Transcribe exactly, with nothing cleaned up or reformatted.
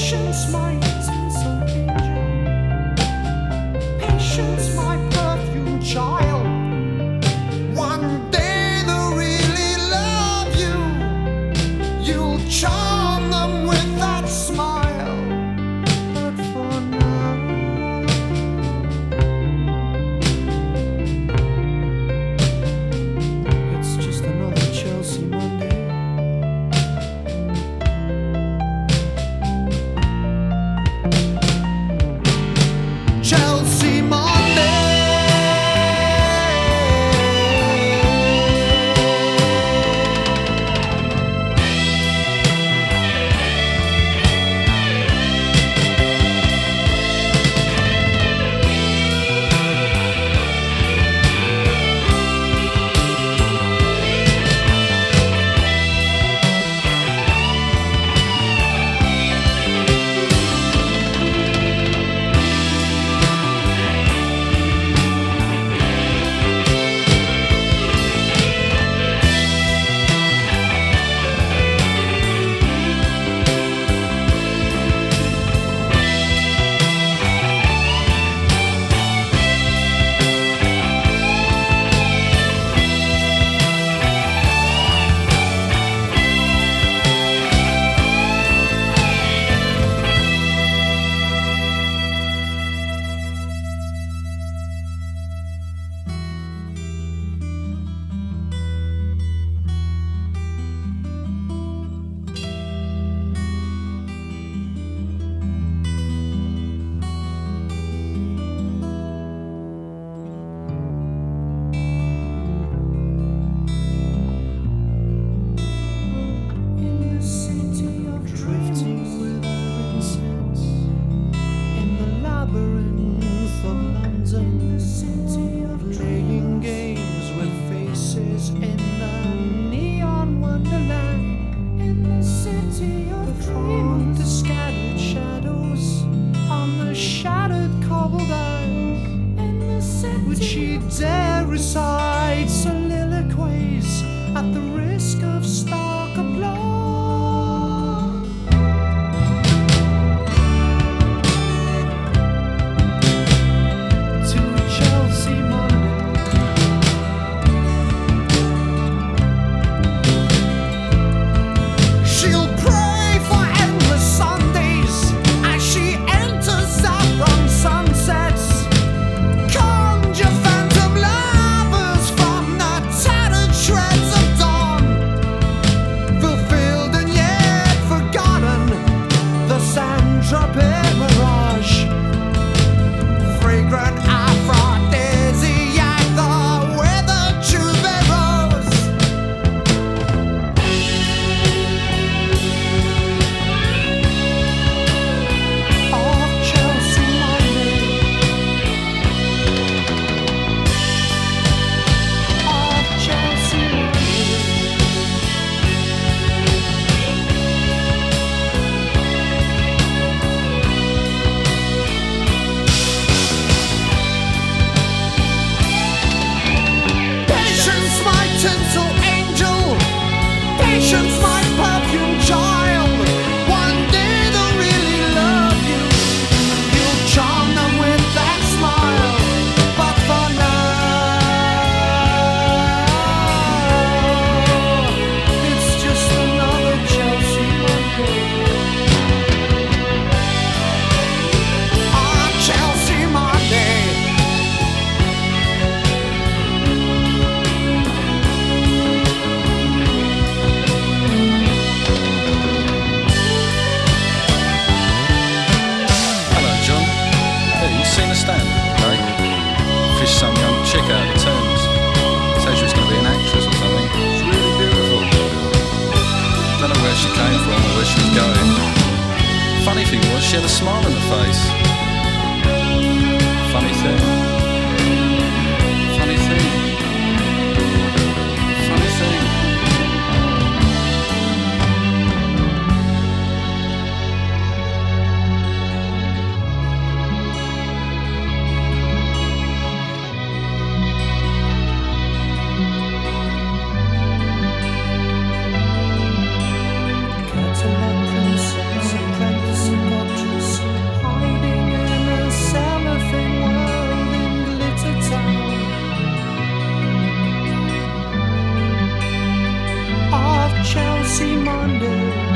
Patience, my tinsel angel. Patience, my perfume child. One day they'll really love you. You'll charm them with that smile. But for now, it's just another Chelsea Monday. Chelsea Monday. Would she dare recite soliloquies at the risk of stark applause? To Chelsea Monday. She'll pray for endless Sundays as she enters saffron sunsets. Patience, my perfume child. One day they'll really love you. You'll charm them with that smile. But for now, it's just another Chelsea Monday. On Chelsea Monday. Some young chick out of the Thames. Said she was going to be an actress or something. It's really beautiful. Don't know where she came from or where she was going. Funny thing was, she had a smile on her face. Funny thing. Funny thing. Funny thing. Princess, apprentice, Monday.